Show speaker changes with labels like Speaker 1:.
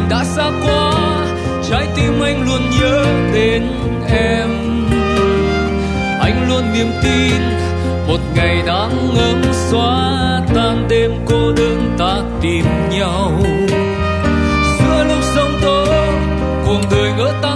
Speaker 1: đã xa quá, trái tim anh luôn nhớ đến em. Anh luôn niềm tin một ngày nắng ấm xóa tan đêm cô đơn ta tìm nhau. Giữa lúc sóng tố cuộc đời ngỡ ta